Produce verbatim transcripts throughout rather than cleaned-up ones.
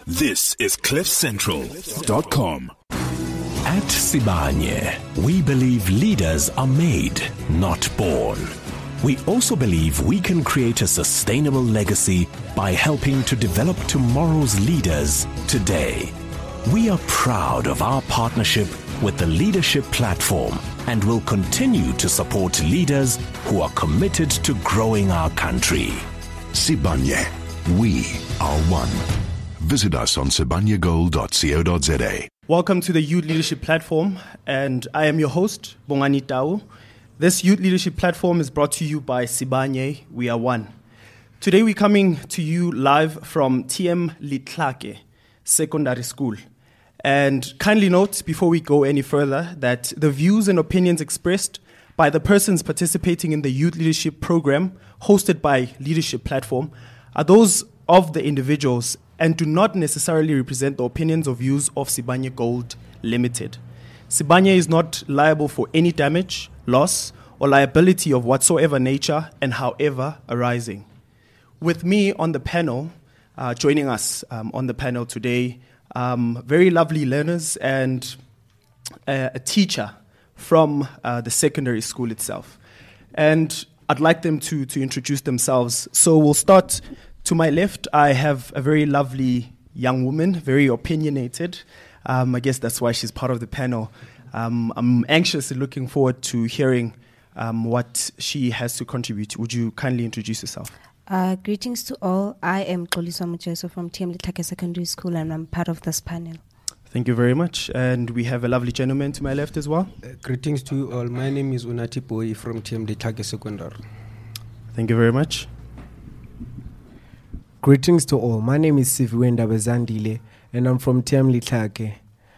This is cliff central dot com. At Sibanye, we believe leaders are made, not born. We also believe we can create a sustainable legacy by helping to develop tomorrow's leaders today. We are proud of our partnership with the Leadership Platform and will continue to support leaders who are committed to growing our country. Sibanye, we are one. Visit us on sibanye gold dot co dot za. Welcome to the Youth Leadership Platform, and I am your host, Bongani Tau. This Youth Leadership Platform is brought to you by Sibanye, we are one. Today we're coming to you live from T M Litlake Secondary School. And kindly note, before we go any further, that the views and opinions expressed by the persons participating in the Youth Leadership Program hosted by Leadership Platform are those of the individuals and do not necessarily represent the opinions or views of Sibanye Gold Limited. Sibanye is not liable for any damage, loss, or liability of whatsoever nature and however arising. With me on the panel, uh, joining us um, on the panel today, um, very lovely learners and uh, a teacher from uh, the secondary school itself. And I'd like them to, to introduce themselves. So we'll start. To my left, I have a very lovely young woman, very opinionated. Um, I guess that's why she's part of the panel. Um, I'm anxiously looking forward to hearing um, what she has to contribute. Would you kindly introduce yourself? Uh, greetings to all. I am Xoliswa Mujeso from T M Litlake Secondary School, and I'm part of this panel. Thank you very much. And we have a lovely gentleman to my left as well. Uh, greetings to you all. My name is Unati Boy from T M Litlake Secondary. Thank you very much. Greetings to all. My name is Siviwe Ndabezandile, and I'm from T M Litlake.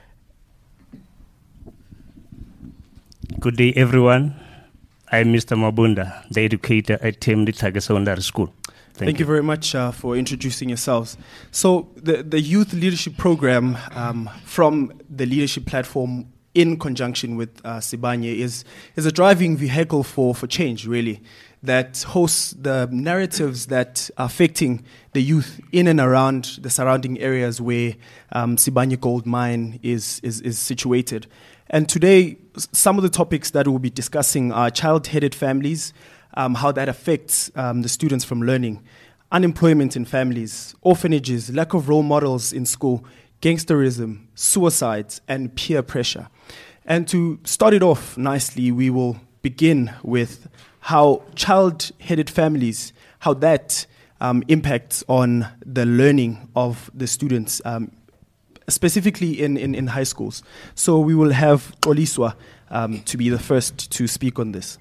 Good day, everyone. I'm Mister Mabunda, the educator at T M Litlake Secondary School. Thank, Thank you. you very much uh, for introducing yourselves. So the, the Youth Leadership Program um, from the Leadership Platform in conjunction with uh, Sibanye is, is a driving vehicle for, for change, really, that hosts the narratives that are affecting the youth in and around the surrounding areas where um, Sibanye Gold Mine is, is, is situated. And today, some of the topics that we'll be discussing are child-headed families, um, how that affects um, the students from learning, unemployment in families, orphanages, lack of role models in school, gangsterism, suicides, and peer pressure. And to start it off nicely, we will begin with how child-headed families, how that um, impacts on the learning of the students, um, specifically in, in, in high schools. So we will have Xoliswa um, to be the first to speak on this.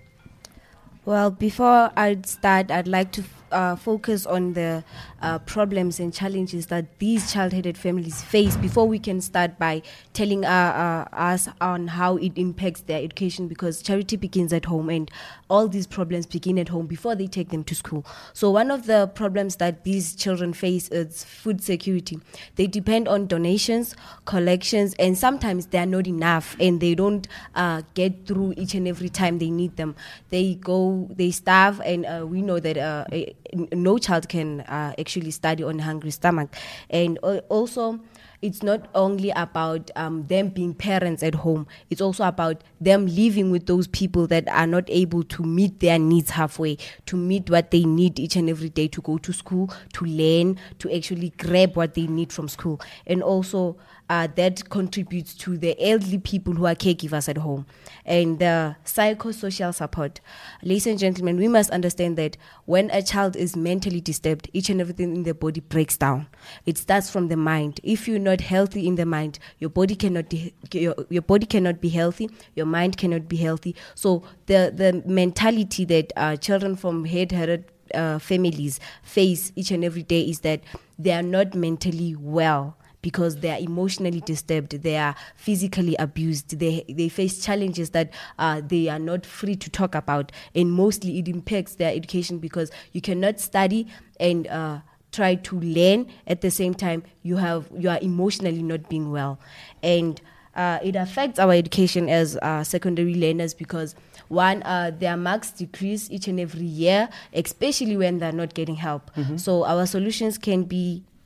Well, before I start, I'd like to uh, focus on the uh, problems and challenges that these child-headed families face before we can start by telling uh, uh, us on how it impacts their education, because charity begins at home and all these problems begin at home before they take them to school. So one of the problems that these children face is food security. They depend on donations, collections, and sometimes they're not enough and they don't uh, get through each and every time they need them. They go, they starve, and uh, we know that uh, no child can uh, actually study on a hungry stomach. And uh, also, it's not only about um, them being parents at home, it's also about them living with those people that are not able to meet their needs halfway, to meet what they need each and every day to go to school, to learn, to actually grab what they need from school. And also, uh, that contributes to the elderly people who are caregivers at home. And the psychosocial support. Ladies and gentlemen, we must understand that when a child is mentally disturbed, each and everything in the body breaks down. It starts from the mind. If you're not healthy in the mind, your body cannot de- your, your body cannot be healthy, your mind cannot be healthy. So the, the mentality that uh, children from head-headed uh, families face each and every day is that they are not mentally well, because they are emotionally disturbed, they are physically abused, they they face challenges that uh, they are not free to talk about, and mostly it impacts their education, because you cannot study and uh, try to learn at the same time you have you are emotionally not being well. And uh, it affects our education as uh, secondary learners, because one, uh, their marks decrease each and every year, especially when they're not getting help. Mm-hmm. So our solutions can be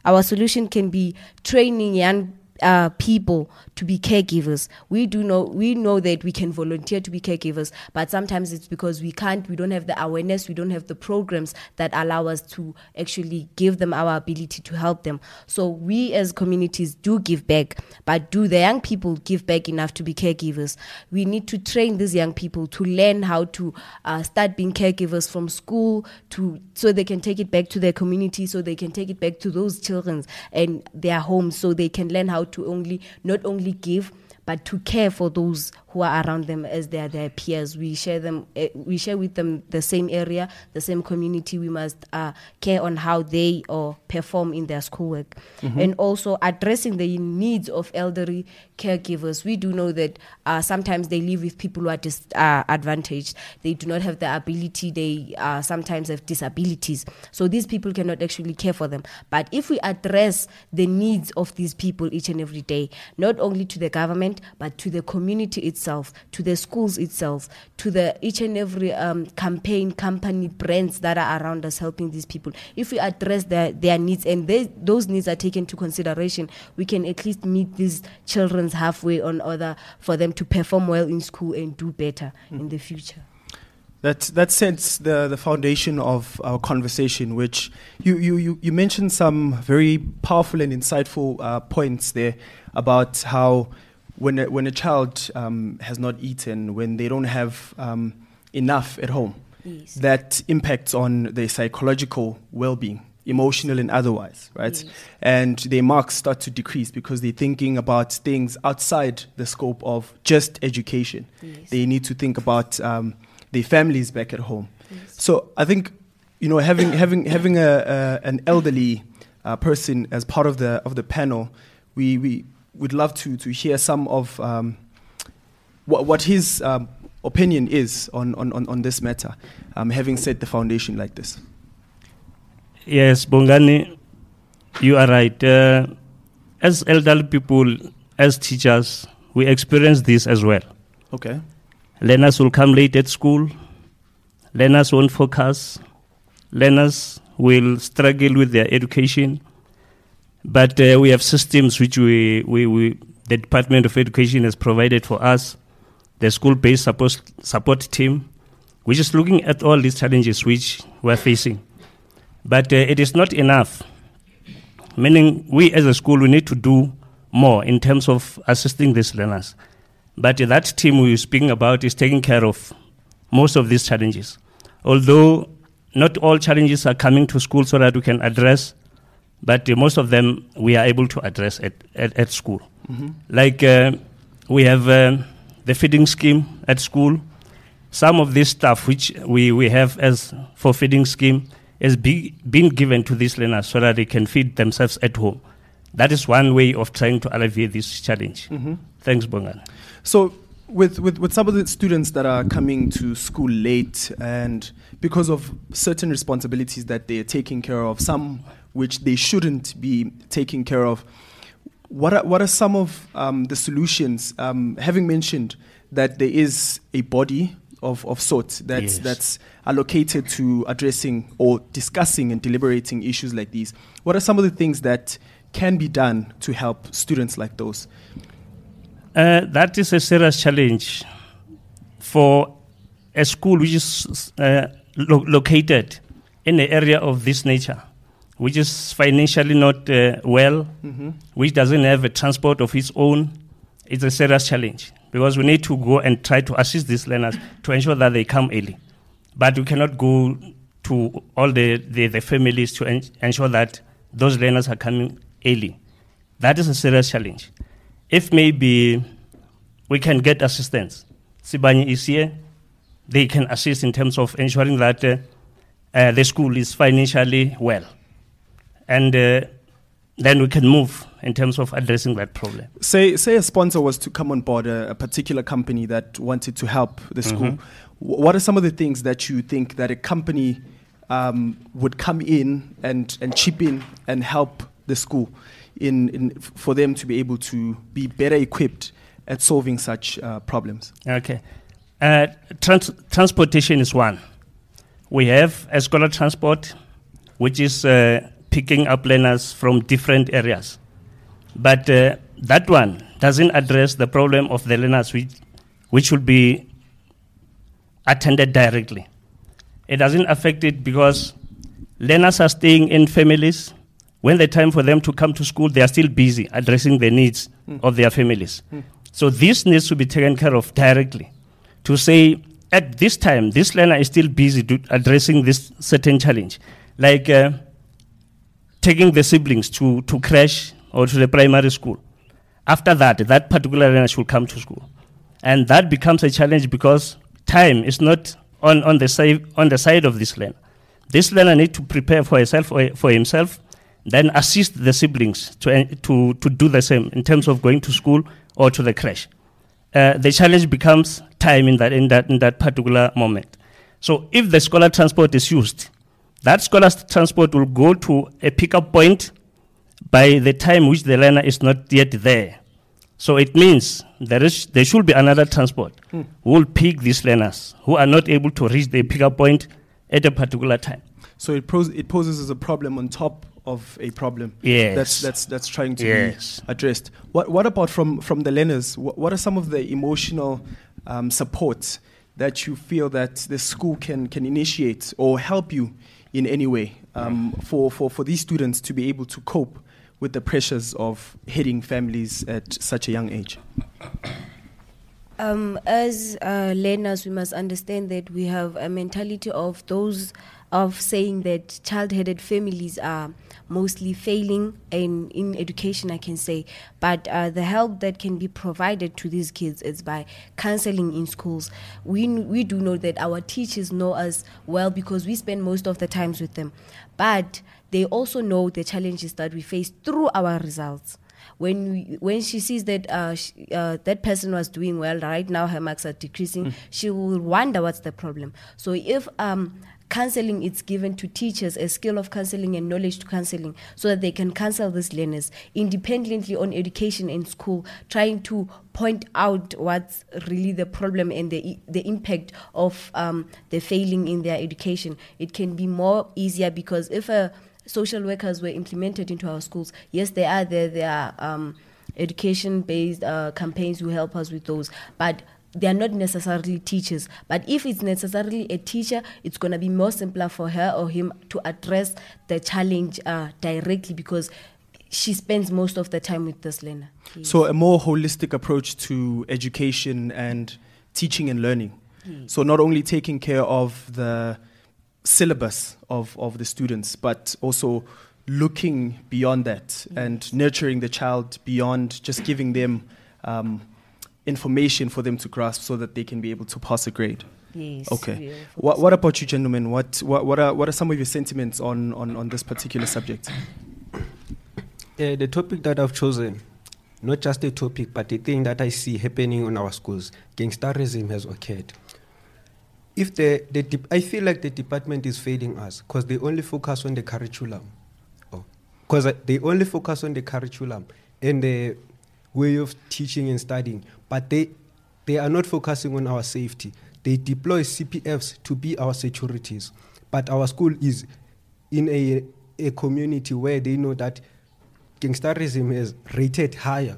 Our solution can be training young uh, people to be caregivers. We do know we know that we can volunteer to be caregivers, but sometimes it's because we can't, we don't have the awareness, we don't have the programs that allow us to actually give them our ability to help them. So we as communities do give back, but do the young people give back enough to be caregivers? We need to train these young people to learn how to uh, start being caregivers from school, to so they can take it back to their community, so they can take it back to those children and their homes, so they can learn how to only not only give but to care for those who are around them as they are their peers. We share them. Uh, we share with them the same area, the same community. We must uh, care on how they or perform in their schoolwork, mm-hmm. and also addressing the needs of elderly caregivers. We do know that uh, sometimes they live with people who are disadvantaged. They do not have the ability. They uh, sometimes have disabilities. So these people cannot actually care for them. But if we address the needs of these people each and every day, not only to the government, but to the community itself, to the schools itself, to the each and every um, campaign, company, brands that are around us helping these people. If we address their, their needs and they, those needs are taken into consideration, we can at least meet these children halfway on order for them to perform well in school and do better mm. in the future. That that sets the, the foundation of our conversation, which you, you, you, you mentioned some very powerful and insightful uh, points there about how when a, when a child um, has not eaten, when they don't have um, enough at home, yes. that impacts on their psychological well-being, emotional and otherwise, right? Yes. And their marks start to decrease because they're thinking about things outside the scope of just education. Yes. They need to think about um, their families back at home. Yes. So I think, you know, having having having a, a an elderly uh, person as part of the of the panel, we we would love to to hear some of um, what what his um, opinion is on on on, on this matter, um, having set the foundation like this. Yes, Bongani, you are right. Uh, as elderly people, as teachers, we experience this as well. Okay. Learners will come late at school. Learners won't focus. Learners will struggle with their education. But uh, we have systems which we, we, we, the Department of Education has provided for us, the school-based support, support team, which is looking at all these challenges which we're facing. But uh, it is not enough, meaning we as a school, we need to do more in terms of assisting these learners. But uh, that team we're speaking about is taking care of most of these challenges. Although not all challenges are coming to school so that we can address, but uh, most of them we are able to address at, at, at school. Mm-hmm. Like uh, we have uh, the feeding scheme at school. Some of this stuff which we, we have as for feeding scheme is be, being given to these learners so that they can feed themselves at home. That is one way of trying to alleviate this challenge. Mm-hmm. Thanks, Bongan. So with, with, with some of the students that are coming to school late and because of certain responsibilities that they're taking care of, some which they shouldn't be taking care of, what are, what are some of um, the solutions, um, having mentioned that there is a body of, of sorts that's, yes. that's allocated to addressing or discussing and deliberating issues like these? What are some of the things that can be done to help students like those? Uh, that is a serious challenge for a school which is uh, lo- located in an area of this nature, which is financially not uh, well, mm-hmm. which doesn't have a transport of its own. It's a serious challenge because we need to go and try to assist these learners to ensure that they come early. But we cannot go to all the, the, the families to en- ensure that those learners are coming early. That is a serious challenge. If maybe we can get assistance, Sibanye is here, they can assist in terms of ensuring that uh, uh, the school is financially well. And uh, then we can move in terms of addressing that problem. Say say a sponsor was to come on board, a, a particular company that wanted to help the school. Mm-hmm. W- what are some of the things that you think that a company um, would come in and, and chip in and help the school in, in f- for them to be able to be better equipped at solving such uh, problems? Okay. Uh, trans- transportation is one. We have a scholar transport, which is uh, picking up learners from different areas. But uh, that one doesn't address the problem of the learners which, which should be attended directly. It doesn't affect it because learners are staying in families. When the time for them to come to school, they are still busy addressing the needs mm. of their families. Mm. So this needs to be taken care of directly. To say, at this time, this learner is still busy do, addressing this certain challenge. Like uh, taking the siblings to, to crash or to the primary school. After that, that particular learner should come to school. And that becomes a challenge because time is not on, on, the, side, on the side of this learner. This learner needs to prepare for himself, or for himself, then assist the siblings to, to, to do the same in terms of going to school or to the crash. Uh, the challenge becomes time in that, in, that, in that particular moment. So if the scholar transport is used, that scholar transport will go to a pickup point by the time which the learner is not yet there. So it means there, is, there should be another transport hmm. who will pick these learners who are not able to reach the pickup point at a particular time. So it, pros- it poses as a problem on top of a problem yes. that's that's that's trying to yes. be addressed. What what about from, from the learners? What, what are some of the emotional um, supports that you feel that the school can can initiate or help you in any way um, for, for, for these students to be able to cope with the pressures of heading families at such a young age? Um, as uh, learners, we must understand that we have a mentality of those of saying that child-headed families are mostly failing in, in education, I can say. But uh, the help that can be provided to these kids is by counseling in schools. We we do know that our teachers know us well because we spend most of the times with them. But they also know the challenges that we face through our results. When we, when she sees that uh, sh- uh, that person was doing well, right now her marks are decreasing, mm. she will wonder what's the problem. So if um, counseling is given to teachers, a skill of counseling and knowledge to counseling, so that they can counsel these learners independently on education in school, trying to point out what's really the problem and the the impact of um, the failing in their education, it can be more easier because if a social workers were implemented into our schools, yes, they are there. There are um, education-based uh, campaigns who help us with those, but they are not necessarily teachers. But if it's necessarily a teacher, it's going to be more simpler for her or him to address the challenge uh, directly because she spends most of the time with this learner. Yes. So a more holistic approach to education and teaching and learning. Yes. So not only taking care of the syllabus of, of the students, but also looking beyond that mm. and nurturing the child beyond just giving them um, information for them to grasp so that they can be able to pass a grade. Yes. Okay. What, what about you, gentlemen? What what what are what are some of your sentiments on, on, on this particular subject? Uh, the topic that I've chosen, not just a topic, but the thing that I see happening in our schools, gangsterism has occurred. If the, the de- I feel like the department is failing us because they only focus on the curriculum. Because oh. they only focus on the curriculum and the way of teaching and studying, but they they are not focusing on our safety. They deploy C P Fs to be our securities, but our school is in a, a community where they know that gangsterism is rated higher.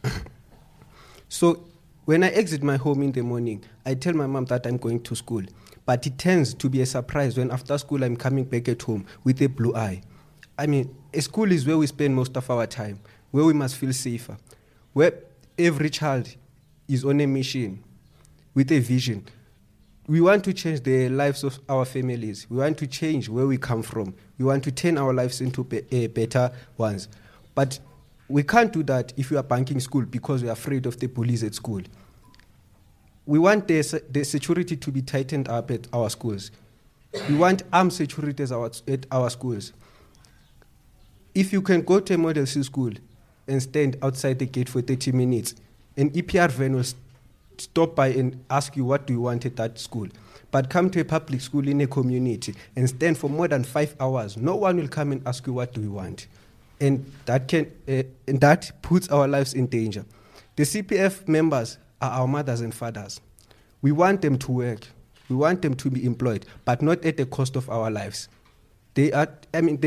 So when I exit my home in the morning, I tell my mom that I'm going to school. But it tends to be a surprise when after school I'm coming back at home with a blue eye. I mean, a school is where we spend most of our time, where we must feel safer, where every child is on a mission with a vision. We want to change the lives of our families. We want to change where we come from. We want to turn our lives into be- uh, better ones. But we can't do that if we are banking school because we are afraid of the police at school. We want the, the security to be tightened up at our schools. We want armed security at our, at our schools. If you can go to a Model C school and stand outside the gate for thirty minutes, an E P R van will st- stop by and ask you what do you want at that school. But come to a public school in a community and stand for more than five hours, no one will come and ask you what do you want. And that can uh, and that puts our lives in danger. The C P F members are our mothers and fathers. We want them to work. We want them to be employed, but not at the cost of our lives. They are, I mean, they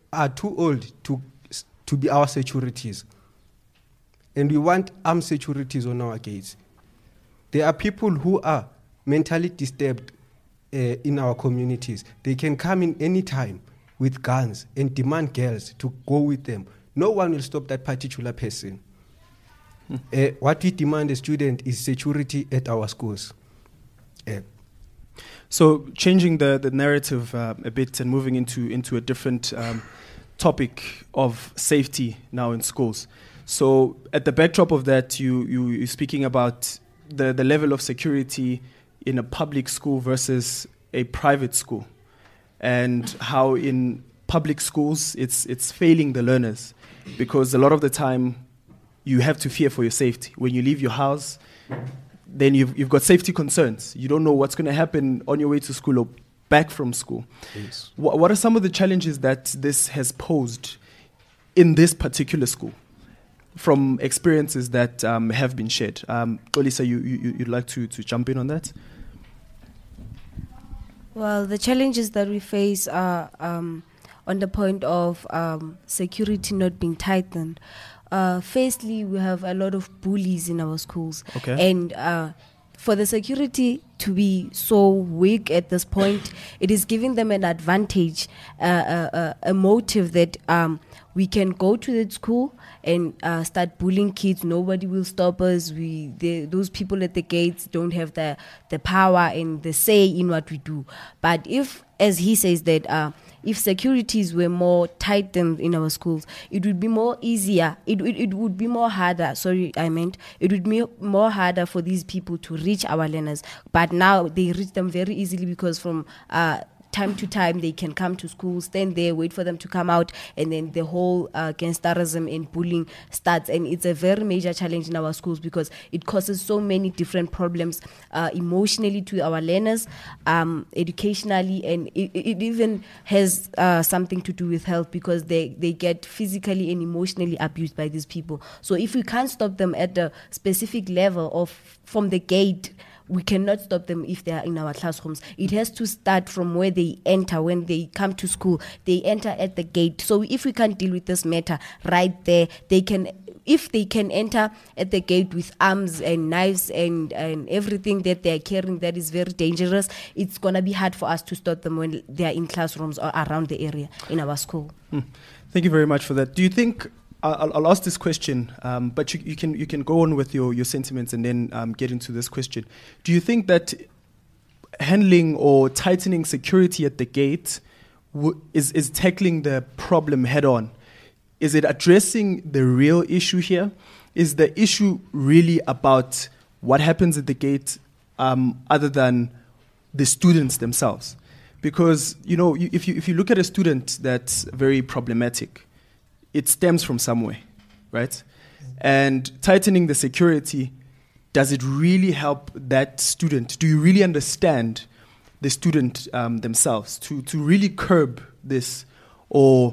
are too old to to be our securities. And we want armed securities on our gates. There are people who are mentally disturbed uh, in our communities. They can come in any time with guns and demand girls to go with them. No one will stop that particular person. Hmm. Uh, what we demand as students is security at our schools. Uh, so changing the, the narrative uh, a bit and moving into, into a different um, topic of safety now in schools. So at the backdrop of that, you, you, you're speaking about the, the level of security in a public school versus a private school, and how in public schools it's, it's failing the learners, because a lot of the time you have to fear for your safety. When you leave your house, then you've, you've got safety concerns. You don't know what's going to happen on your way to school or back from school. Yes. What, what are some of the challenges that this has posed in this particular school, from experiences that um, have been shared? Um, Olisa, you, you, you'd like to, to jump in on that? Well, the challenges that we face are um, on the point of um, security not being tightened. Uh, firstly, we have a lot of bullies in our schools. Okay. And uh, for the security to be so weak at this point, it is giving them an advantage, uh, uh, uh, a motive that um, we can go to that school and uh, start bullying kids. Nobody will stop us. We, the, those people at the gates don't have the, the power and the say in what we do. But if, as he says, that uh, if securities were more tightened in our schools, it would be more easier. It, it, it would be more harder. Sorry, I meant it would be more harder for these people to reach our learners. But now they reach them very easily, because from uh, time to time they can come to school, stand there, wait for them to come out, and then the whole uh, gangsterism and bullying starts. And it's a very major challenge in our schools, because it causes so many different problems uh, emotionally to our learners, um, educationally, and it, it even has uh, something to do with health, because they, they get physically and emotionally abused by these people. So if we can't stop them at the specific level of from the gate, we cannot stop them if they are in our classrooms. It has to start from where they enter. When they come to school, they enter at the gate. So if we can't deal with this matter right there, they can, if they can enter at the gate with arms and knives and, and everything that they are carrying that is very dangerous, it's going to be hard for us to stop them when they are in classrooms or around the area in our school. Hmm. Thank you very much for that. Do you think, I'll, I'll ask this question, um, but you, you can you can go on with your, your sentiments and then um, get into this question. Do you think that handling or tightening security at the gate w- is, is tackling the problem head on? Is it addressing the real issue here? Is the issue really about what happens at the gate um, other than the students themselves? Because, you know, you, if you if you look at a student that's very problematic, it stems from somewhere, right? And tightening the security, does it really help that student? Do you really understand the student um, themselves to, to really curb this? Or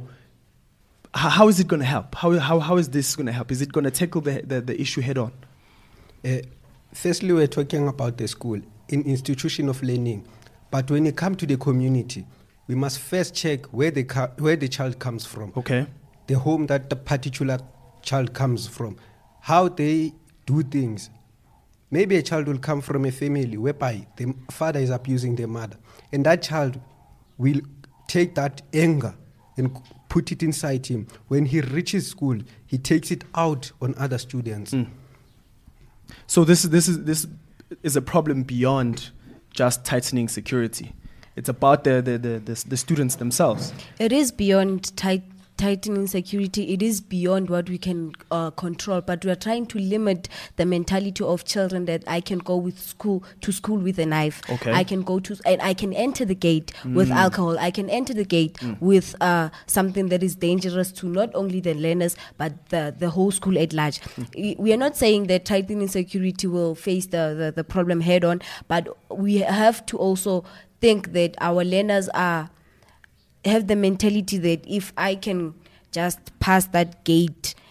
h- how is it going to help? How, how, how is this going to help? Is it going to tackle the, the, the issue head on? Uh, firstly, we're talking about the school, an institution of learning. But when it comes to the community, we must first check where the, ca- where the child comes from. Okay. The home that the particular child comes from, how they do things. Maybe a child will come from a family whereby the father is abusing the mother, and that child will take that anger and put it inside him. When he reaches school, he takes it out on other students. Mm. So this is this is this is a problem beyond just tightening security. It's about the the the, the, the students themselves. It is beyond tight. tightening security. It is beyond what we can uh, control, but we are trying to limit the mentality of children that I can go with school to school with a knife. Okay. I can go to and I can enter the gate mm. with alcohol. I can enter the gate mm. with uh, something that is dangerous to not only the learners but the, the whole school at large. Mm. We are not saying that tightening security will face the, the, the problem head on, but we have to also think that our learners are have the mentality that if I can just pass that gate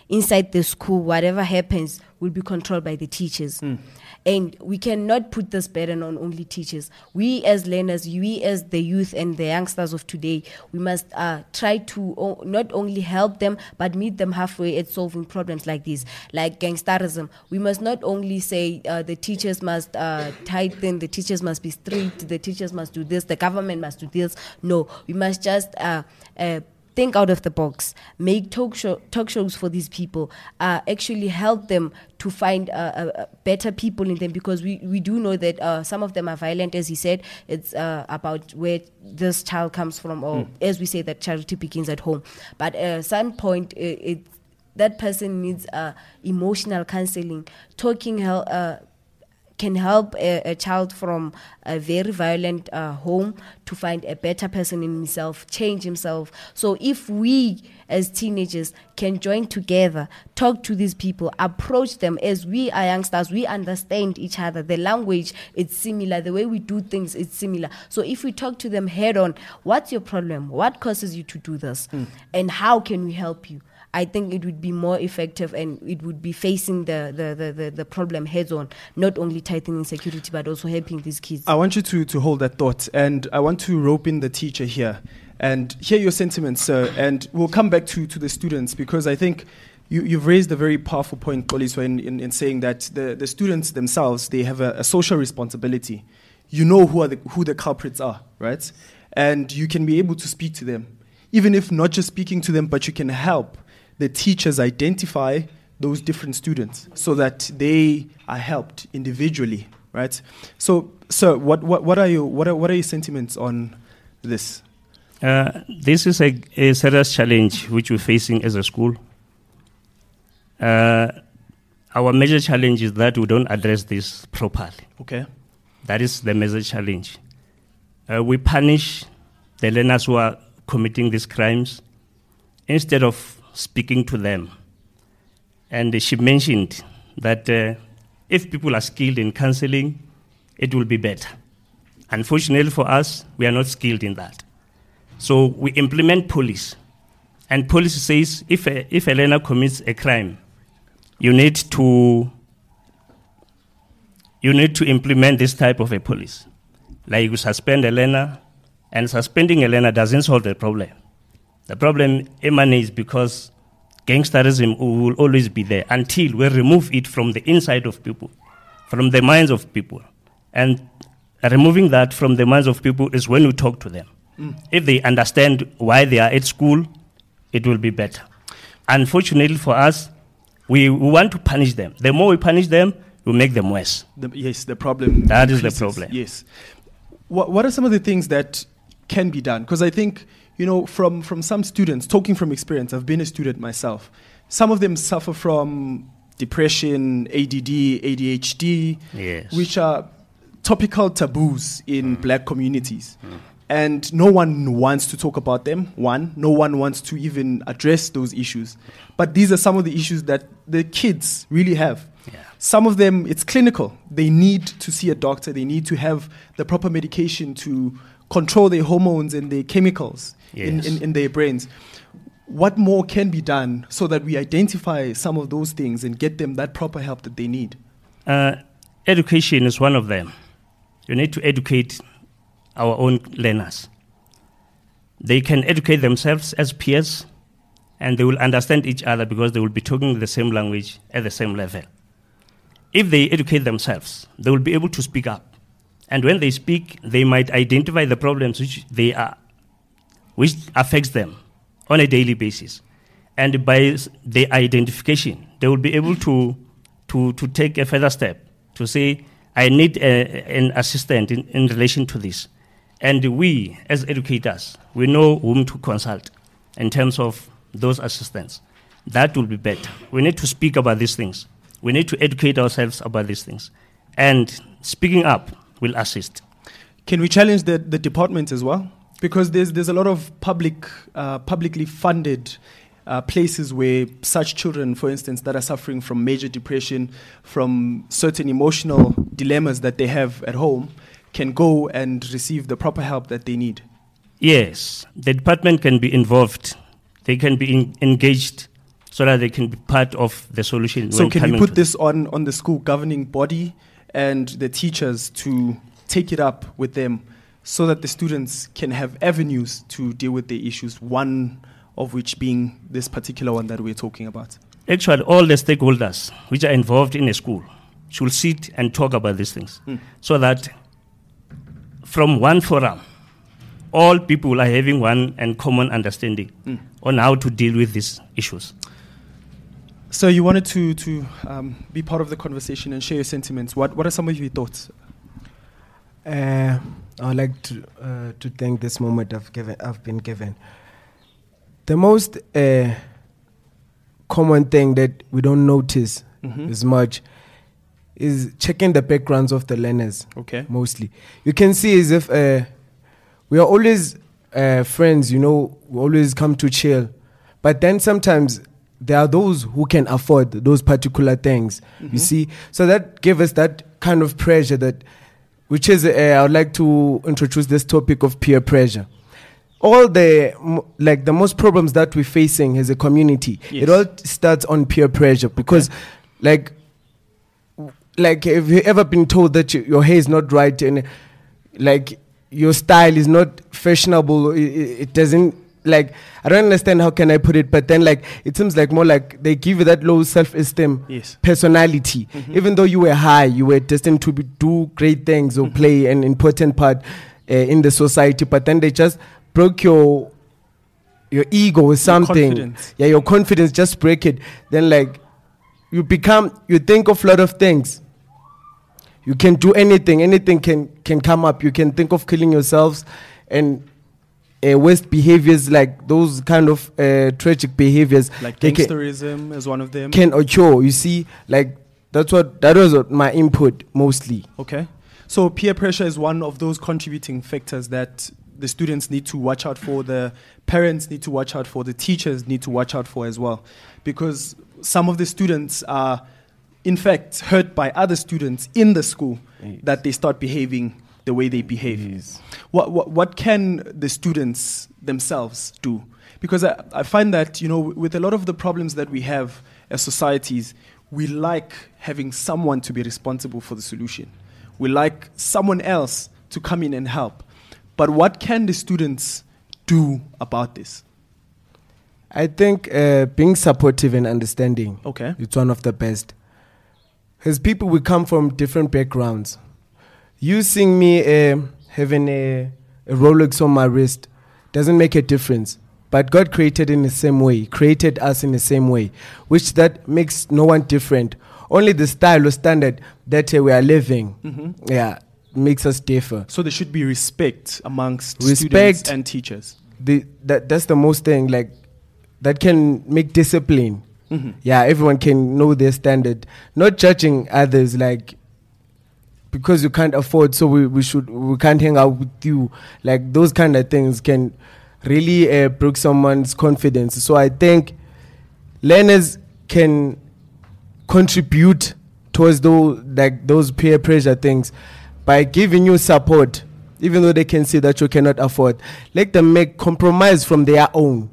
inside the school, whatever happens will be controlled by the teachers. Mm. And we cannot put this burden on only teachers. We as learners, we as the youth and the youngsters of today, we must uh, try to o- not only help them, but meet them halfway at solving problems like this, like gangsterism. We must not only say uh, the teachers must uh, tighten, the teachers must be strict, the teachers must do this, the government must do this. No, we must just uh, uh, think out of the box, make talk, show, talk shows for these people, uh, actually help them to find uh, uh, better people in them, because we, we do know that uh, some of them are violent, as he said. It's uh, about where this child comes from, or mm. as we say, that charity begins at home. But at some point, uh, it, that person needs uh, emotional counseling. Talking help. Uh, can help a, a child from a very violent uh, home to find a better person in himself, change himself. So if we as teenagers can join together, talk to these people, approach them as we are youngsters, we understand each other. The language is similar, the way we do things is similar. So if we talk to them head on, what's your problem? What causes you to do this? Mm. And how can we help you? I think it would be more effective, and it would be facing the, the, the, the, the problem heads on, not only tightening security, but also helping these kids. I want you to, to hold that thought, and I want to rope in the teacher here and hear your sentiments, sir. And we'll come back to, to the students, because I think you, you've raised a very powerful point, Xoliso, in, in, in saying that the, the students themselves, they have a, a social responsibility. You know who, are the, who the culprits are, right? And you can be able to speak to them, even if not just speaking to them, but you can help the teachers identify those different students so that they are helped individually, right? So, sir, what, what, what are your what are what are your sentiments on this? Uh, this is a, a serious challenge which we're facing as a school. Uh, our major challenge is that we don't address this properly. Okay, that is the major challenge. Uh, we punish the learners who are committing these crimes instead of speaking to them. And uh, she mentioned that uh, if people are skilled in counseling, it will be better. Unfortunately for us, we are not skilled in that. So we implement police. And police says if a, if a learner commits a crime, you need to you need to implement this type of a police. Like you suspend a learner, and suspending a learner doesn't solve the problem. The problem emanates because gangsterism will always be there until we remove it from the inside of people, from the minds of people. And removing that from the minds of people is when we talk to them. Mm. If they understand why they are at school, it will be better. Unfortunately for us, we, we want to punish them. The more we punish them, we make them worse. The, yes, the problem. That increases. is the problem. Yes. What, what are some of the things that can be done? Because I think, you know, from, from some students, talking from experience, I've been a student myself, some of them suffer from depression, A D D, A D H D, yes. which are topical taboos in mm. black communities. Mm. And no one wants to talk about them, one. No one wants to even address those issues. But these are some of the issues that the kids really have. Yeah. Some of them, it's clinical. They need to see a doctor. They need to have the proper medication to control their hormones and their chemicals yes. in, in, in their brains. What more can be done so that we identify some of those things and get them that proper help that they need? Uh, education is one of them. You need to educate our own learners. They can educate themselves as peers, and they will understand each other because they will be talking the same language at the same level. If they educate themselves, they will be able to speak up. And when they speak, they might identify the problems which they are, which affects them on a daily basis. And by their identification, they will be able to, to, to take a further step to say, I need a, an assistant in, in relation to this. And we, as educators, we know whom to consult in terms of those assistants. That will be better. We need to speak about these things. We need to educate ourselves about these things. And speaking up will assist. Can we challenge the, the department as well? Because there's there's a lot of public, uh, publicly funded uh, places where such children, for instance, that are suffering from major depression, from certain emotional dilemmas that they have at home, can go and receive the proper help that they need. Yes, the department can be involved. They can be in, engaged so that they can be part of the solution. So when can you coming put to this on, on the school governing body and the teachers to take it up with them so that the students can have avenues to deal with the issues, one of which being this particular one that we're talking about? Actually, all the stakeholders which are involved in a school should sit and talk about these things, Mm. so that from one forum, all people are having one and common understanding Mm. on how to deal with these issues. So you wanted to, to um, be part of the conversation and share your sentiments. What, what are some of your thoughts? Uh, I would like to uh, to thank this moment I've given I've been given. The most uh, common thing that we don't notice Mhm. as much is checking the backgrounds of the learners. Okay. Mostly, you can see as if uh, we are always uh, friends. You know, we always come to chill, but then sometimes there are those who can afford those particular things. Mhm. You see, so that gave us that kind of pressure that. Which is, uh, I would like to introduce this topic of peer pressure. All the, m- like the most problems that we're facing as a community, Yes. it all starts on peer pressure because, like, w- like have you ever been told that you, your hair is not right and, like, your style is not fashionable? It, it it doesn't, like, I don't understand how can I put it, but then, like, it seems like more like they give you that low self-esteem Yes. personality. Mhm. Even though you were high, you were destined to be, do great things or play an important part uh, in the society, but then they just broke your your ego or something. confidence. Yeah, your confidence, just break it. Then, like, you become, you think of a lot of things. You can do anything. Anything can, can come up. You can think of killing yourselves and uh, worst behaviors, like those kind of uh, tragic behaviors. Like they can- gangsterism as one of them. can occur. You see, like that's what that was what my input mostly. Okay. So peer pressure is one of those contributing factors that the students need to watch out for, the parents need to watch out for, the teachers need to watch out for as well. Because some of the students are, in fact, hurt by other students in the school that they start behaving the way they behave. What, what, what can the students themselves do? Because I, I find that, you know, with a lot of the problems that we have as societies, we like having someone to be responsible for the solution. We like someone else to come in and help. But what can the students do about this? I think uh, being supportive and understanding. Okay. It's one of the best. As people, we come from different backgrounds. You seeing me uh, having a, a Rolex on my wrist doesn't make a difference. But God created in the same way, created us in the same way, which that makes no one different. Only the style or standard that uh, we are living, Mhm. yeah, makes us differ. So there should be respect amongst Respect. students and teachers. The, that that's the most thing, like that can make discipline. Mhm. Yeah, everyone can know their standard. Not judging others, like because you can't afford, so we, we should we can't hang out with you. Like those kind of things can really uh, break someone's confidence. So I think learners can contribute towards those like those peer pressure things by giving you support, even though they can see that you cannot afford. Let them make compromise from their own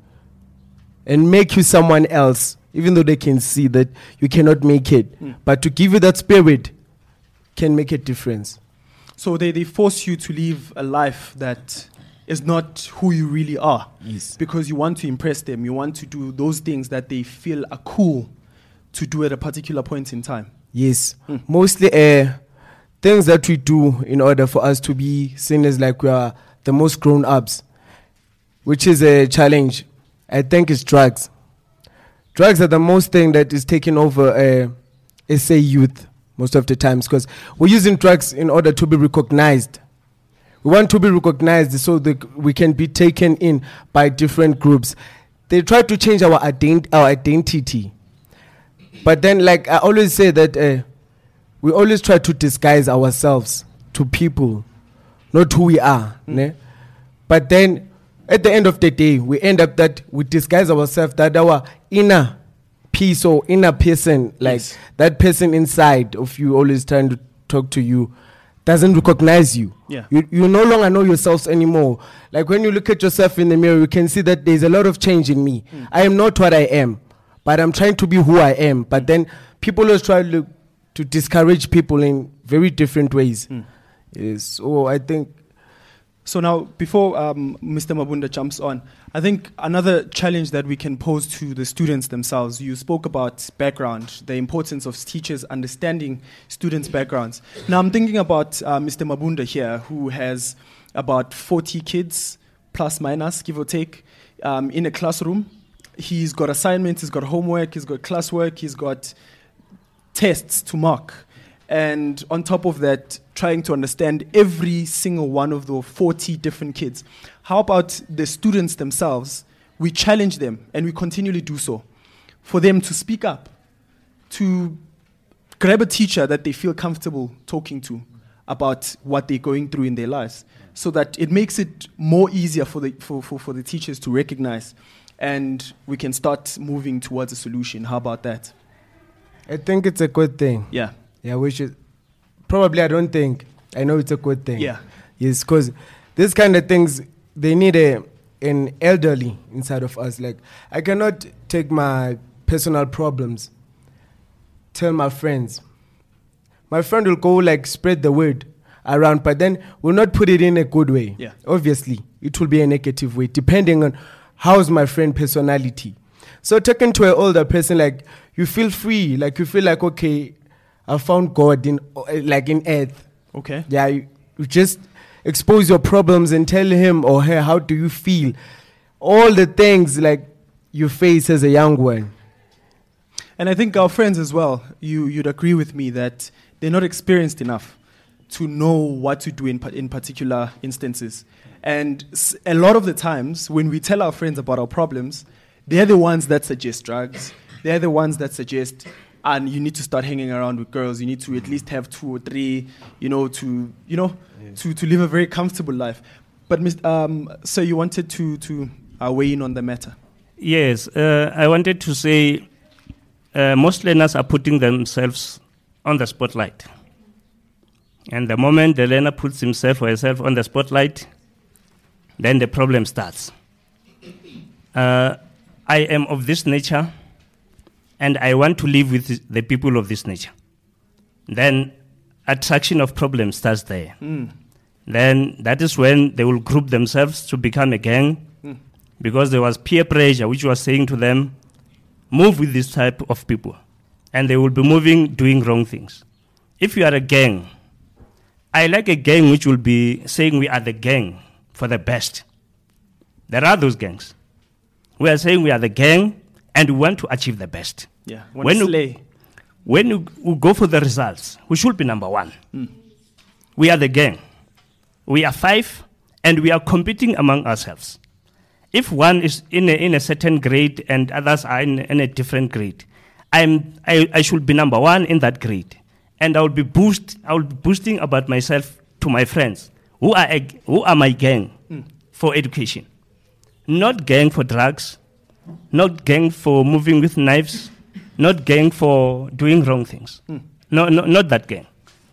and make you someone else, even though they can see that you cannot make it. Mm. But to give you that spirit can make a difference. So they, they force you to live a life that is not who you really are. Yes. Because you want to impress them. You want to do those things that they feel are cool to do at a particular point in time. Yes. Mm. Mostly uh, things that we do in order for us to be seen as like we are the most grown-ups, which is a challenge. I think it's drugs. Drugs are the most thing that is taking over uh, S A youth most of the times because we're using drugs in order to be recognized. We want to be recognized so that we can be taken in by different groups. They try to change our, ident- our identity. But then, like I always say that uh, we always try to disguise ourselves to people, not who we are. Mm. Ne? But then, at the end of the day, we end up that we disguise ourselves that our inner peace or inner person, like Yes. that person inside of you always trying to talk to you, doesn't recognize you. Yeah. You you no longer know yourselves anymore. Like when you look at yourself in the mirror, you can see that there's a lot of change in me. Mm. I am not what I am. but I'm trying to be who I am. But then people always try to, to discourage people in very different ways. Mm. Yes, so I think. So now, before um, Mister Mabunda jumps on, I think another challenge that we can pose to the students themselves, you spoke about background, the importance of teachers understanding students' backgrounds. Now I'm thinking about uh, Mister Mabunda here, who has about forty kids, plus minus, give or take, um, in a classroom. He's got assignments, he's got homework, he's got classwork, he's got tests to mark. And on top of that, trying to understand every single one of the forty different kids. How about the students themselves? We challenge them, and we continually do so, for them to speak up, to grab a teacher that they feel comfortable talking to about what they're going through in their lives, so that it makes it more easier for the, for, for, for the teachers to recognize, and we can start moving towards a solution. How about that? I think it's a good thing. Yeah. Yeah, we should. Probably, I don't think. I know it's a good thing. Yeah. Yes, because these kind of things, they need a an elderly inside of us. Like, I cannot take my personal problems, tell my friends. My friend will go, like, spread the word around, but then will not put it in a good way. Yeah. Obviously, it will be a negative way, depending on how's my friend personality. So talking to an older person, like, you feel free. Like, you feel like, okay, I found God in, like, in earth. Okay. Yeah, you, you just expose your problems and tell him or her how do you feel. All the things, like, you face as a young one. And I think our friends as well, you, you'd agree with me that they're not experienced enough to know what to do in, pa- in particular instances. And s- a lot of the times, when we tell our friends about our problems, they're the ones that suggest drugs. They're the ones that suggest, and you need to start hanging around with girls. You need to at least have two or three, you know, to you know, yes. to, to live a very comfortable life. But Mister Um, so you wanted to to uh, weigh in on the matter. Yes, uh, I wanted to say uh, most learners are putting themselves on the spotlight, and the moment the learner puts himself or herself on the spotlight, then the problem starts. Uh, I am of this nature, and I want to live with the people of this nature. Then attraction of problems starts there. Mm. Then that is when they will group themselves to become a gang, mm. because there was peer pressure which was saying to them, move with this type of people. And they will be moving, doing wrong things. If you are a gang, I like a gang which will be saying we are the gang for the best. There are those gangs. We are saying we are the gang and we want to achieve the best. Yeah. When you, when you, you go for the results, we should be number one. Mm. We are the gang. We are five, and we are competing among ourselves. If one is in a, in a certain grade and others are in, in a different grade, I'm, I, I should be number one in that grade. And I will be boost, I will be boosting about myself to my friends, who are, a, who are my gang mm. for education. Not gang for drugs, not gang for moving with knives, not gang for doing wrong things. Mm. No, no, not that gang.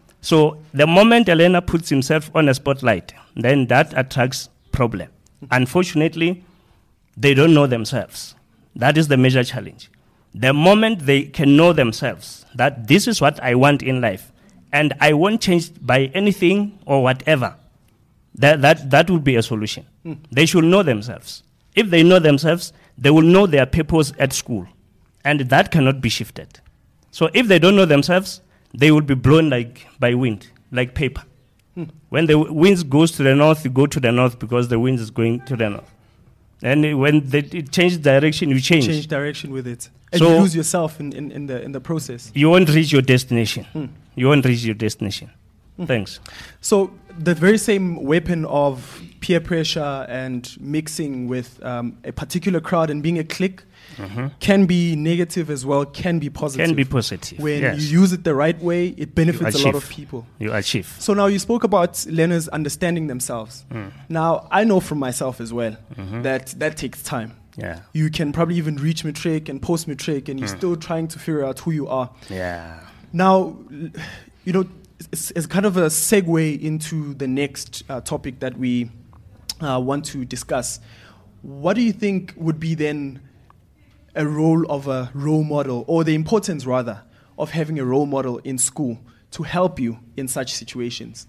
So the moment a learner puts himself on a spotlight, then that attracts problem. Mm. Unfortunately, they don't know themselves. That is the major challenge. The moment they can know themselves that this is what I want in life, and I won't change by anything or whatever, that, that, that will be a solution. Mm. They should know themselves. If they know themselves, they will know their purpose at school, and that cannot be shifted. So if they don't know themselves, they will be blown like by wind, like paper. Hmm. When the w- wind goes to the north, you go to the north because the wind is going to the north. And uh, when they, it changes direction, you change. Change direction with it. And so you lose yourself in, in, in, the, in the process. You won't reach your destination. Hmm. You won't reach your destination. Hmm. Thanks. So the very same weapon of peer pressure and mixing with um, a particular crowd and being a clique mm-hmm. can be negative as well, can be positive. Can be positive. When yes. you use it the right way, it benefits a lot of people. You achieve. So now you spoke about learners understanding themselves. Mm. Now, I know from myself as well mm-hmm. that that takes time. Yeah. You can probably even reach matric and post matric and you're mm. still trying to figure out who you are. Yeah. Now, you know, it's, it's kind of a segue into the next uh, topic that we uh, want to discuss. What do you think would be then a role of a role model, or the importance rather of having a role model in school to help you in such situations?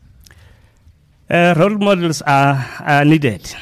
Uh, role models are, are needed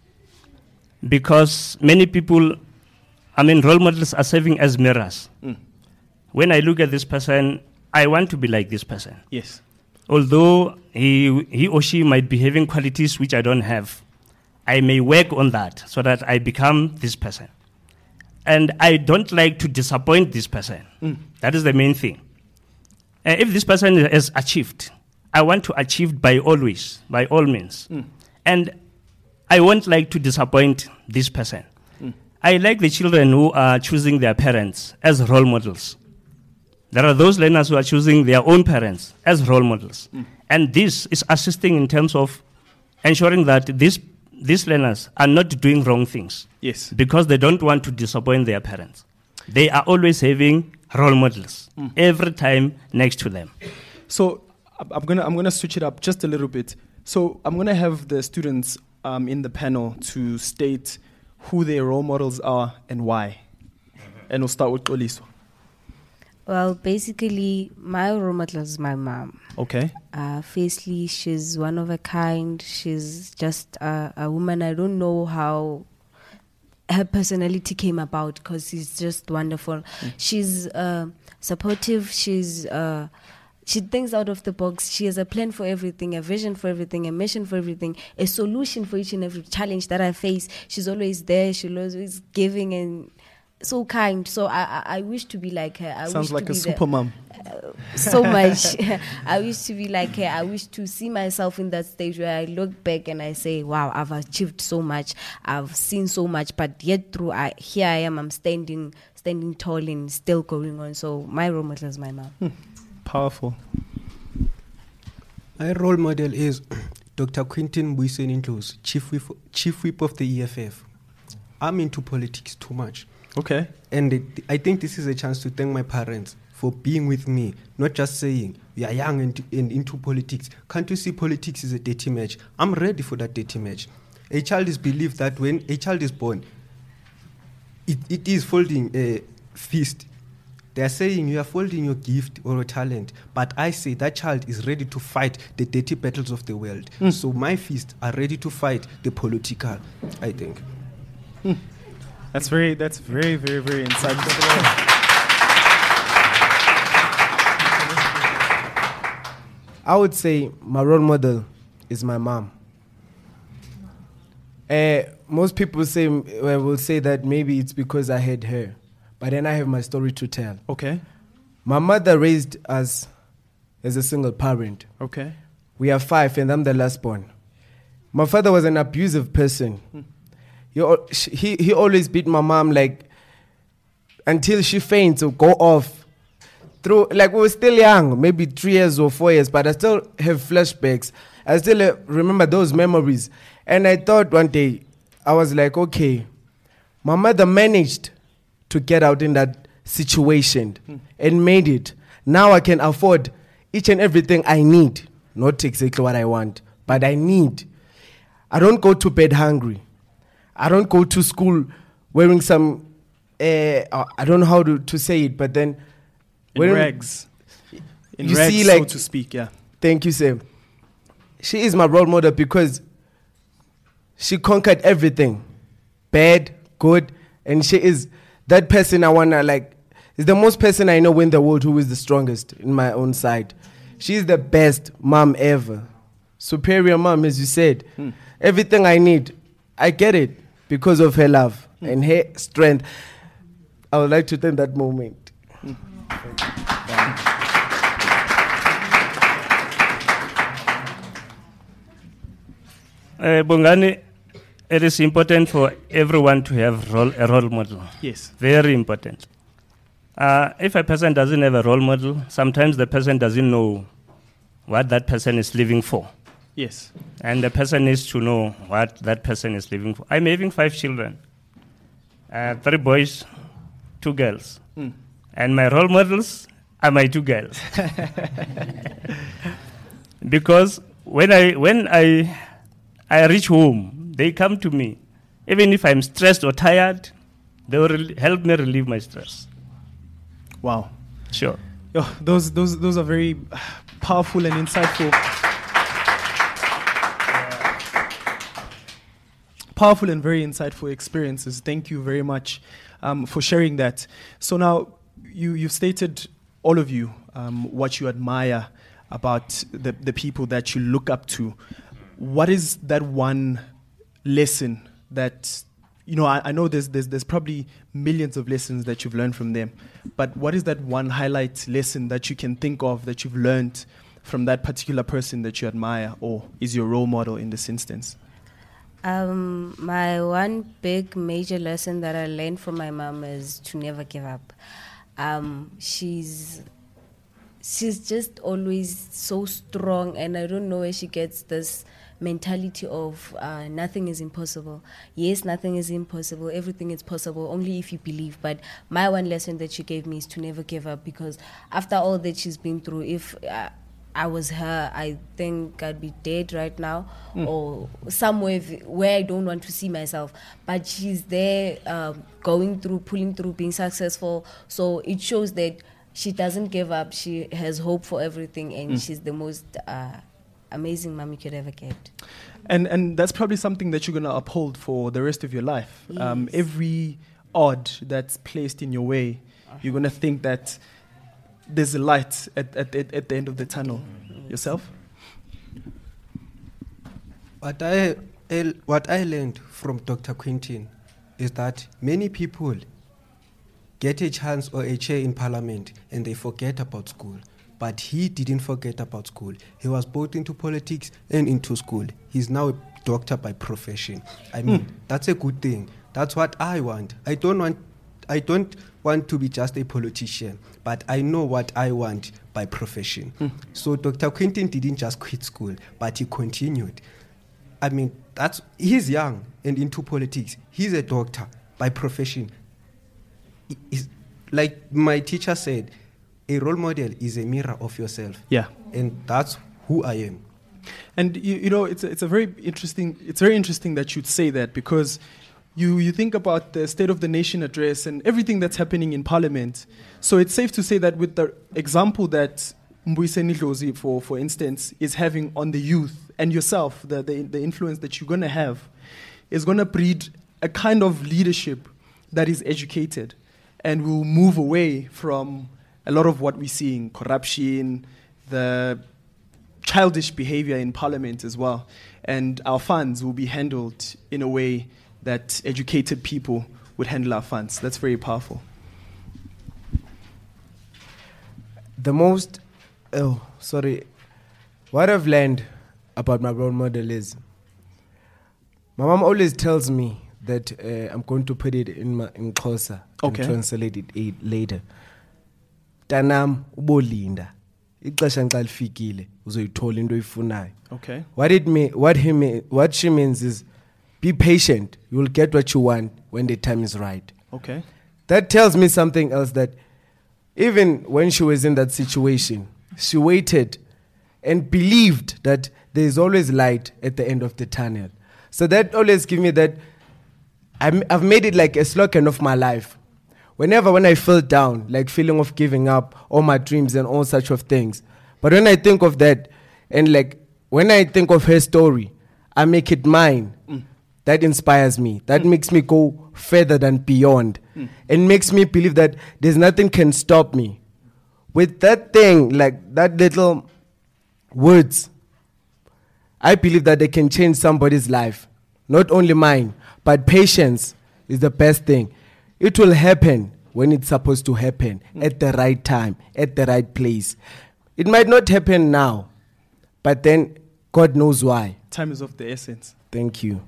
because many people, I mean, role models are serving as mirrors. Mm. When I look at this person, I want to be like this person. Yes. Although he, he or she might be having qualities which I don't have, I may work on that so that I become this person. And I don't like to disappoint this person. Mm. That is the main thing. Uh, if this person has achieved, I want to achieve by always, by all means. Mm. And I won't like to disappoint this person. Mm. I like the children who are choosing their parents as role models. There are those learners who are choosing their own parents as role models. Mm. And this is assisting in terms of ensuring that these, these learners are not doing wrong things. Yes. Because they don't want to disappoint their parents. They are always having role models Mm. every time next to them. So I'm I'm gonna I'm gonna switch it up just a little bit. So I'm gonna have the students um, in the panel to state who their role models are and why. And we'll start with Oliso. Well, basically, my role model is my mom. Okay. Uh, firstly, she's one of a kind. She's just a, a woman. I don't know how her personality came about because she's just wonderful. Mm. She's uh, supportive. She's uh, she thinks out of the box. She has a plan for everything, a vision for everything, a mission for everything, a solution for each and every challenge that I face. She's always there. She's always giving and so kind. So I, I, I wish to be like her. I Sounds wish like to a be super mom. Uh, so much. I wish to be like her. I wish to see myself in that stage where I look back and I say, wow, I've achieved so much. I've seen so much, but yet through I, here I am, I'm standing standing tall and still going on. So my role model is my mom. Hmm. Powerful. My role model is Doctor Quintin Buisen-Ndlovu, Chief Whip, Chief Whip of the E F F. I'm into politics too much. Okay. And it, I think this is a chance to thank my parents for being with me, not just saying, we are young and, and into politics. Can't you see politics is a dirty match? I'm ready for that dirty match. A child is believed that when a child is born, it, it is folding a fist. They are saying you are folding your gift or a talent, but I say that child is ready to fight the dirty battles of the world. Mm. So my fists are ready to fight the political, I think. Mm. That's very, that's very, very, very insightful. I would say my role model is my mom. Uh, most people say uh, will say that maybe it's because I had her, but then I have my story to tell. Okay. My mother raised us as a single parent. Okay. We are five, and I'm the last born. My father was an abusive person. Hmm. He, he he always beat my mom like until she faints or go off. Through like we were still young, maybe three years or four years, but I still have flashbacks. I still uh, remember those memories. And I thought one day, I was like, okay, my mother managed to get out in that situation hmm. and made it. Now I can afford each and everything I need. Not exactly what I want, but I need. I don't go to bed hungry. I don't go to school wearing some, uh, I don't know how to, to say it, but then... In rags. In you rags, see, like, so to speak, yeah. Thank you, Sam. She is my role model because she conquered everything. Bad, good, and she is that person I want to, like, is the most person I know in the world who is the strongest in my own side. She's the best mom ever. Superior mom, as you said. Hmm. Everything I need, I get it. Because of her love mm. and her strength. I would like to thank that moment. Mm. Uh, Bongani, it is important for everyone to have role, a role model. Yes. Very important. Uh, if a person doesn't have a role model, sometimes the person doesn't know what that person is living for. Yes. And the person needs to know what that person is living for. I'm having five children, uh, three boys, two girls. Mm. And my role models are my two girls. Because when I when I I reach home, they come to me. Even if I'm stressed or tired, They will rel- help me relieve my stress. Wow. Sure. Yo, those, those, those are very powerful and insightful. Powerful and very insightful experiences. Thank you very much um, for sharing that. So now, you, you've stated, all of you, um, what you admire about the, the people that you look up to. What is that one lesson that, you know, I, I know there's, there's, there's probably millions of lessons that you've learned from them, but what is that one highlight lesson that you can think of that you've learned from that particular person that you admire or is your role model in this instance? Um, my one big major lesson that I learned from my mom is to never give up. Um, she's she's just always so strong, and I don't know where she gets this mentality of uh, nothing is impossible. Yes, nothing is impossible. Everything is possible only if you believe. But my one lesson that she gave me is to never give up, because after all that she's been through, if uh, I was her, I think I'd be dead right now, mm. or somewhere v- where I don't want to see myself. But she's there, um, going through, pulling through, being successful. So it shows that she doesn't give up. She has hope for everything, and mm. she's the most uh, amazing mom you could ever get. And and that's probably something that you're going to uphold for the rest of your life. Yes. Um, every odd that's placed in your way, you're going to think that there's a light at, at, at, at the end of the tunnel. Yourself? What I, I what I learned from Doctor Quintin is that many people get a chance or a chair in parliament and they forget about school. But he didn't forget about school. He was both into politics and into school. He's now a doctor by profession. I mean, mm. that's a good thing. That's what I want. I don't want I don't want to be just a politician, but I know what I want by profession. Mm. So Doctor Quintin didn't just quit school, but he continued. I mean, that's he's young and into politics. He's a doctor by profession. He's, like my teacher said, a role model is a mirror of yourself. Yeah. And that's who I am. And you, you know, it's a, it's a very interesting. It's very interesting that you'd say that, because you you think about the State of the Nation address and everything that's happening in Parliament. So it's safe to say that with the example that Mbuyiseni Dlozi, for for instance, is having on the youth and yourself, the the, the influence that you're going to have, is going to breed a kind of leadership that is educated and will move away from a lot of what we're seeing, corruption, the childish behavior in Parliament as well. And our funds will be handled in a way that educated people would handle our funds. That's very powerful. The most, oh, sorry, what I've learned about my role model is, my mom always tells me that uh, I'm going to put it in my in Xhosa Okay. and translate it a- later. Tanam ubolinda. Ixesha nxa lifikile uzoyithola into oyifunayo. Okay. What it mean, what he mean, what she means is, be patient. You will get what you want when the time is right. Okay. That tells me something else, that even when she was in that situation, she waited and believed that there is always light at the end of the tunnel. So that always gives me that, I'm, I've made it like a slogan of my life. Whenever when I feel down, like feeling of giving up, all my dreams and all such of things. But when I think of that, and like when I think of her story, I make it mine. Mm. That inspires me. That mm. makes me go further than beyond. Mm. And makes me believe that there's nothing can stop me. With that thing, like that little words, I believe that they can change somebody's life. Not only mine, but patience is the best thing. It will happen when it's supposed to happen, mm. at the right time, at the right place. It might not happen now, but then God knows why. Time is of the essence. Thank you.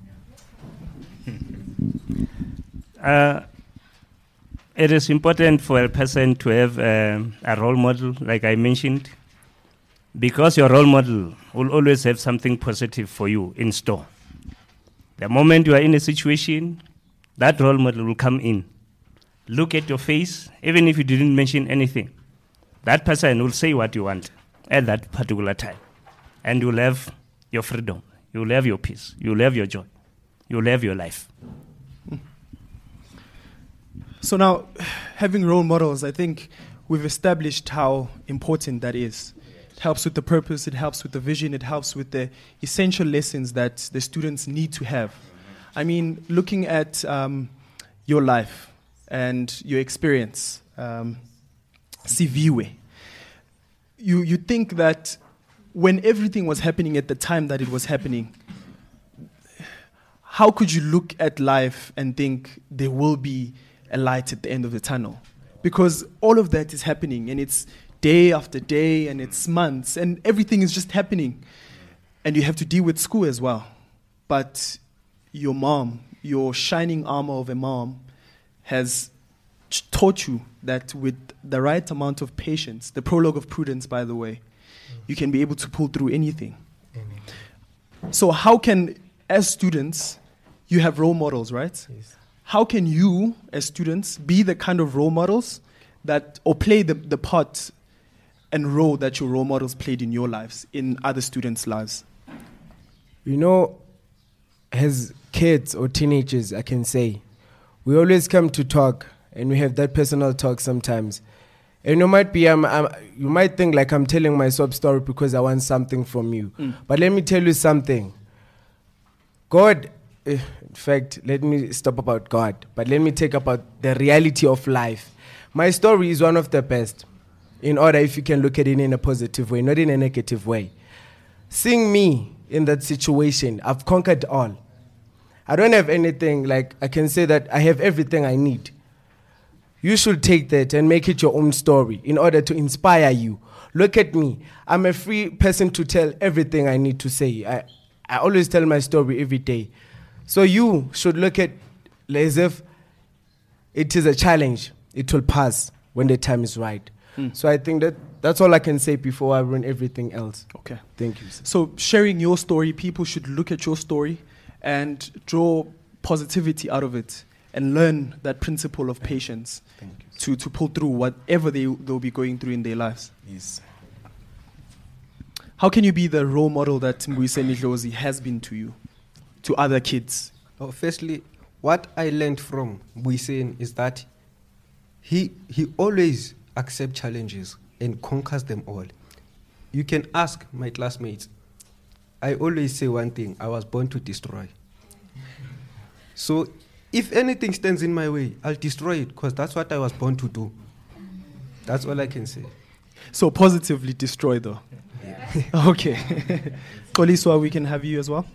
Uh, it is important for a person to have um, a role model, like I mentioned, because your role model will always have something positive for you in store. The moment you are in a situation, that role model will come in. Look at your face, even if you didn't mention anything. That person will say what you want at that particular time. And you'll have your freedom. You'll have your peace. You'll have your joy. You'll have your life. So now, having role models, I think we've established how important that is. It helps with the purpose, it helps with the vision, it helps with the essential lessons that the students need to have. I mean, looking at um, your life and your experience, um, Siviwe, you, you think that when everything was happening at the time that it was happening, how could you look at life and think there will be a light at the end of the tunnel? Because all of that is happening, and it's day after day, and it's months, and everything is just happening. And you have to deal with school as well. But your mom, your shining armor of a mom, has ch- taught you that with the right amount of patience, the prologue of prudence, by the way, you can be able to pull through anything. Amen. So how can, as students, you have role models, right? Yes. How can you, as students, be the kind of role models that, or play the, the part and role that your role models played in your lives, in other students' lives? You know, as kids or teenagers, I can say, we always come to talk, and we have that personal talk sometimes. And you might be, um, um, you might think like I'm telling my sob story because I want something from you. Mm. But let me tell you something. God, uh, in fact, let me stop about God, but let me take about the reality of life. My story is one of the best, in order if you can look at it in a positive way, not in a negative way. Seeing me in that situation, I've conquered all. I don't have anything, like I can say that I have everything I need. You should take that and make it your own story in order to inspire you. Look at me. I'm a free person to tell everything I need to say. I, I always tell my story every day. So you should look at it as if it is a challenge. It will pass when the time is right. Mm. So I think that that's all I can say before I run everything else. Okay. Thank you. So sharing your story, people should look at your story and draw positivity out of it and learn that principle of patience to, to pull through whatever they, they'll be going through in their lives. Yes. How can you be the role model that Mbuyiseni Dlozi has been to you, to other kids? Oh, firstly, what I learned from Mbuyiseni is that he, he always accepts challenges and conquers them all. You can ask my classmates. I always say one thing, I was born to destroy. So if anything stands in my way, I'll destroy it because that's what I was born to do. That's all I can say. So positively destroy though. Yeah. Okay. Koliswa, we can have you as well.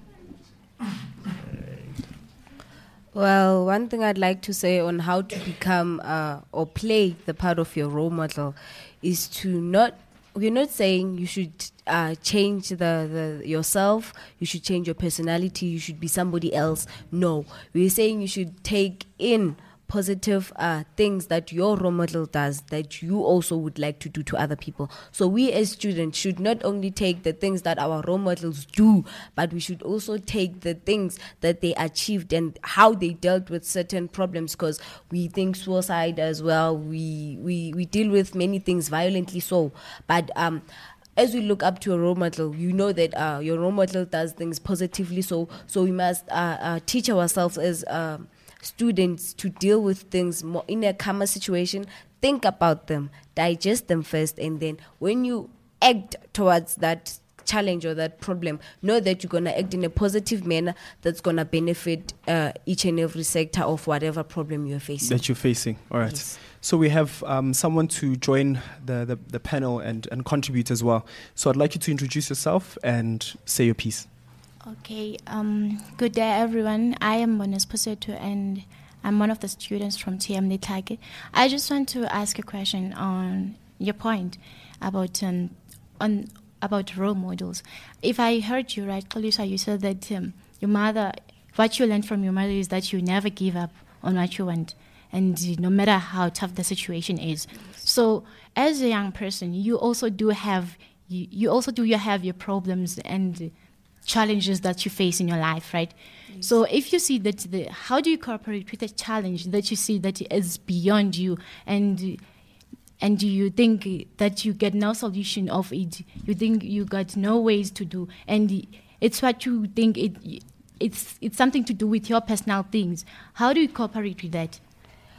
Well, one thing I'd like to say on how to become uh, or play the part of your role model is to not, we're not saying you should uh, change the, the yourself, you should change your personality, you should be somebody else. No, we're saying you should take in positive uh, things that your role model does that you also would like to do to other people. So we as students should not only take the things that our role models do, but we should also take the things that they achieved and how they dealt with certain problems, because we think suicide as well. We, we, we deal with many things violently so, but um, as we look up to a role model, you know that uh, your role model does things positively. So, so we must uh, uh, teach ourselves as uh, students to deal with things more in a calmer situation. Think about them, digest them first, and then when you act towards that challenge or that problem, know that you're going to act in a positive manner that's going to benefit uh, each and every sector of whatever problem you're facing. That you're facing. All right. Yes. So we have um, someone to join the, the, the panel and, and contribute as well. So I'd like you to introduce yourself and say your piece. Okay, um, good day everyone. I am Bones Posetu and I'm one of the students from T M Letlhake. I just want to ask a question on your point about um, on about role models. If I heard you right, Koliswa, you said that um, your mother, what you learned from your mother is that you never give up on what you want, and no matter how tough the situation is. So as a young person, you also do have you, you also do you have your problems and challenges that you face in your life, right? Yes. So if you see that, the, how do you cooperate with a challenge that you see that is beyond you, and and you think that you get no solution of it, you think you got no ways to do, and it's what you think it it's it's something to do with your personal things. How do you cooperate with that?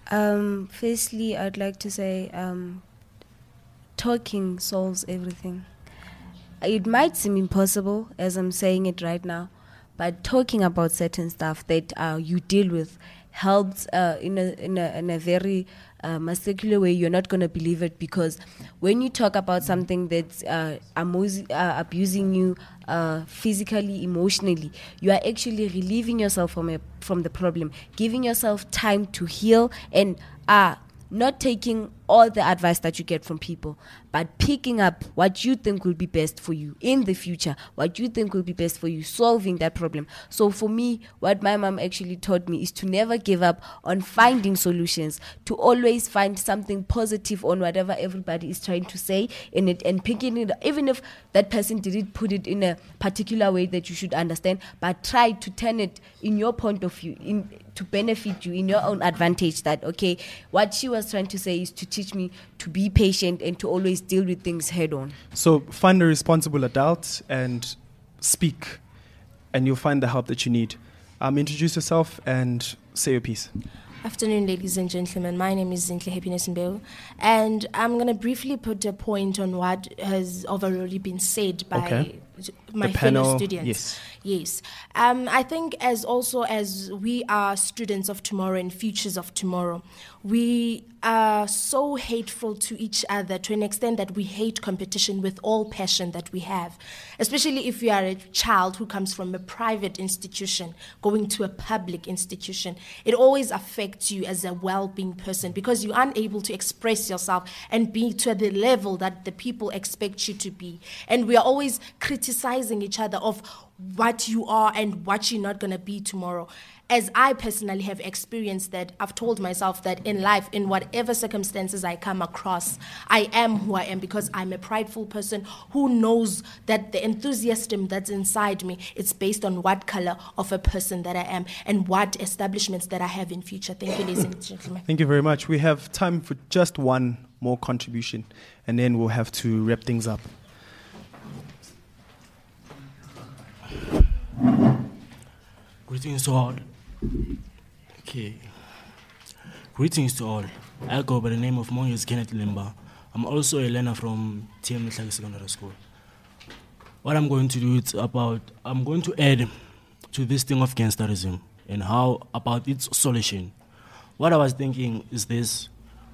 Um, firstly, I'd like to say um, talking solves everything. It might seem impossible as I'm saying it right now, but talking about certain stuff that uh, you deal with helps uh, in a in a in a very uh, muscular way. You're not gonna believe it, because when you talk about something that's uh, amo- uh, abusing you uh, physically, emotionally, you are actually relieving yourself from a, from the problem, giving yourself time to heal, and uh, not taking all the advice that you get from people, but picking up what you think will be best for you in the future, what you think will be best for you, solving that problem. So for me, what my mom actually taught me is to never give up on finding solutions, to always find something positive on whatever everybody is trying to say in it, and picking it, even if that person didn't put it in a particular way that you should understand, but try to turn it in your point of view, in to benefit you, in your own advantage, that, okay, what she was trying to say is to teach me to be patient and to always deal with things head on. So find a responsible adult and speak, and you'll find the help that you need. Um, introduce yourself and say your piece. Afternoon, ladies and gentlemen. My name is Zinhle Happiness Mbeu, and I'm going to briefly put a point on what has already been said by Okay. my The fellow panel, students. yes. Yes. Um, I think as also as we are students of tomorrow and futures of tomorrow, we are so hateful to each other to an extent that we hate competition with all passion that we have, especially if you are a child who comes from a private institution going to a public institution. It always affects you as a well-being person, because you're unable to express yourself and be to the level that the people expect you to be. And we are always criticizing each other of what you are and what you're not going to be tomorrow. As I personally have experienced that, I've told myself that in life, in whatever circumstances I come across, I am who I am because I'm a prideful person who knows that the enthusiasm that's inside me, it's based on what color of a person that I am and what establishments that I have in future. Thank you, ladies and gentlemen. Thank you very much. We have time for just one more contribution, and then we'll have to wrap things up. Greetings to all. Okay. Greetings to all. I go by the name of Moses Kenneth Limba. I'm also a learner from T M Letlhake Secondary School. What I'm going to do is about, I'm going to add to this thing of gangsterism and how about its solution. What I was thinking is this: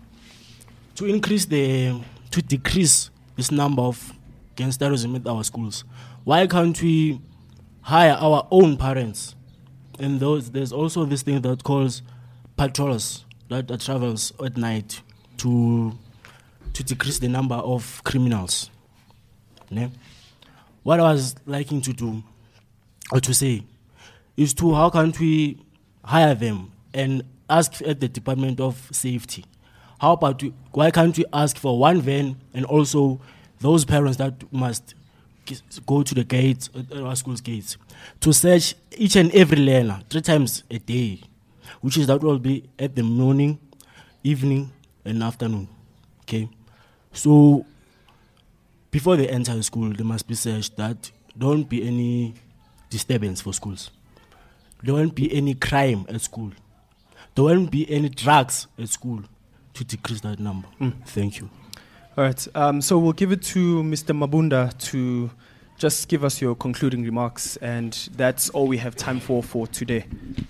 to increase the, to decrease this number of gangsterism at our schools. Why can't we hire our own parents? And those, there's also this thing that calls patrols that, that travels at night to to decrease the number of criminals. Ne? What I was liking to do, or to say, is to how can't we hire them and ask at the Department of Safety? How about we, why can't we ask for one van and also those parents that must go to the gates, uh, our school's gates, to search each and every learner three times a day, which is that will be at the morning, evening, and afternoon. Okay, so before they enter the school, they must be searched that there won't be any disturbance for schools. There won't be any crime at school. There won't be any drugs at school to decrease that number. Mm. Thank you. All right, um, so we'll give it to Mister Mabunda to just give us your concluding remarks, and that's all we have time for for today.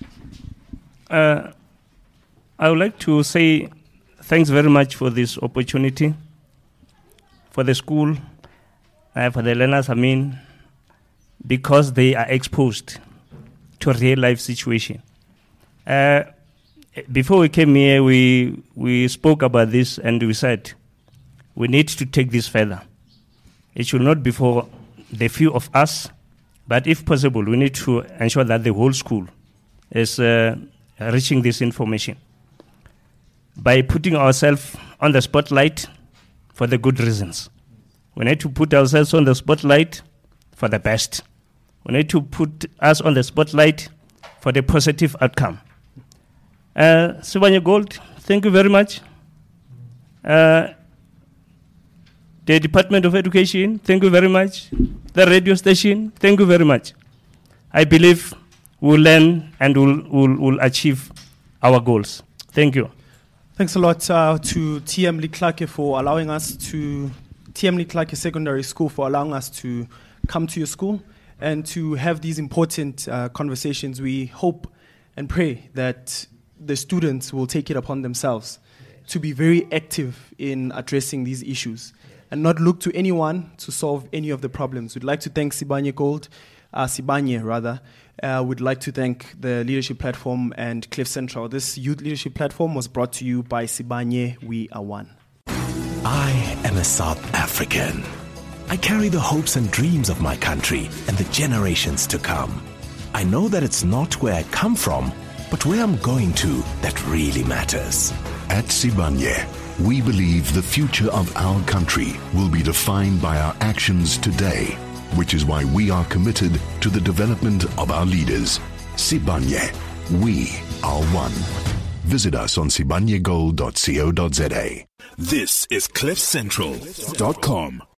Uh, I would like to say thanks very much for this opportunity, for the school, uh, for the learners, I mean, because they are exposed to a real life situation. Uh, before we came here, we, we spoke about this and we said, we need to take this further. It should not be for the few of us, but if possible, we need to ensure that the whole school is uh, reaching this information by putting ourselves on the spotlight for the good reasons. We need to put ourselves on the spotlight for the best. We need to put us on the spotlight for the positive outcome. Uh, Sibanye Gold, thank you very much. Uh, The Department of Education, thank you very much. The radio station, thank you very much. I believe we'll learn and we'll, we'll, we'll achieve our goals. Thank you. Thanks a lot uh, to T M Liclake for allowing us to, T M Liclake Secondary School for allowing us to come to your school and to have these important uh, conversations. We hope and pray that the students will take it upon themselves to be very active in addressing these issues and not look to anyone to solve any of the problems. We'd like to thank Sibanye Gold, uh, Sibanye rather. Uh, we'd like to thank the Leadership Platform and Cliff Central. This Youth Leadership Platform was brought to you by Sibanye. We are one. I am a South African. I carry the hopes and dreams of my country and the generations to come. I know that it's not where I come from, but where I'm going to that really matters. At Sibanye, we believe the future of our country will be defined by our actions today, which is why we are committed to the development of our leaders. Sibanye, we are one. Visit us on sibanye gold dot co dot za. This is cliff central dot com.